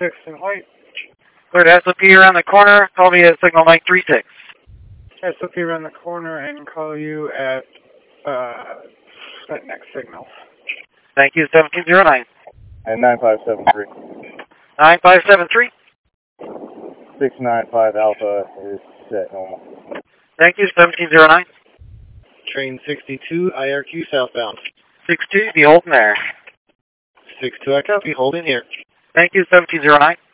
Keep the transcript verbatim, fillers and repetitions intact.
six in white. Clear to S O P around the corner. Call me at signal nine three six. S O P around the corner and call you at uh, that next signal. Thank you, seventeen zero nine. And nine five seven three. nine five seven three. six nine five Alpha is set normal. Thank you, seventeen zero nine. Train sixty-two, I R Q southbound. six two, be holding there. six two, I copy, hold in here. Thank you, seventeen zero nine.